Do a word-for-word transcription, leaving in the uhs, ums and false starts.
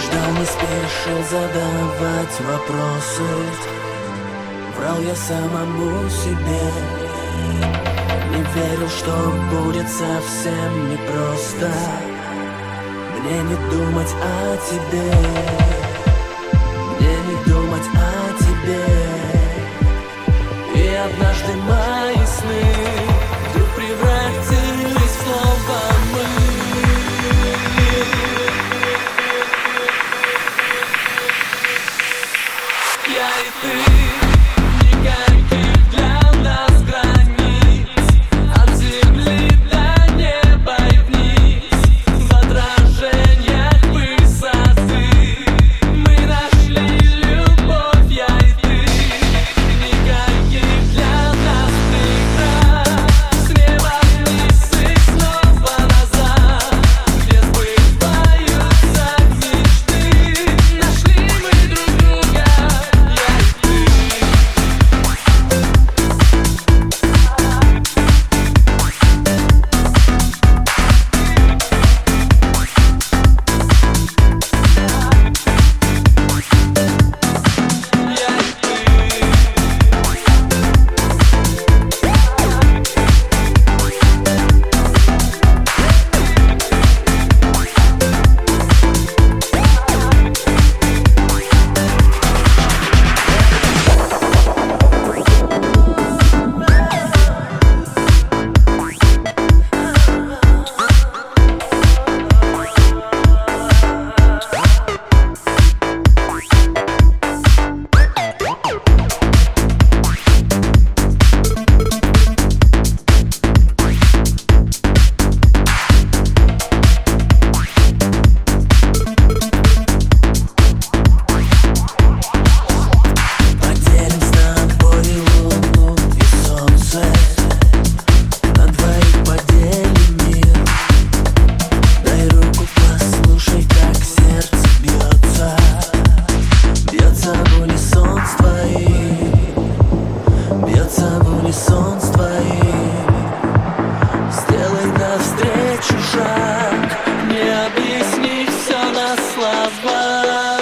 ждал, не спешил задавать вопросы. Врал я самому себе, не верил, что будет совсем непросто мне не думать о тебе, мне не думать о тебе. И однажды мои сны вдруг превратились в слово «мы». Я и ты. Бьется в унисон с твоим. Сделай навстречу шаг, не объяснить все на словах.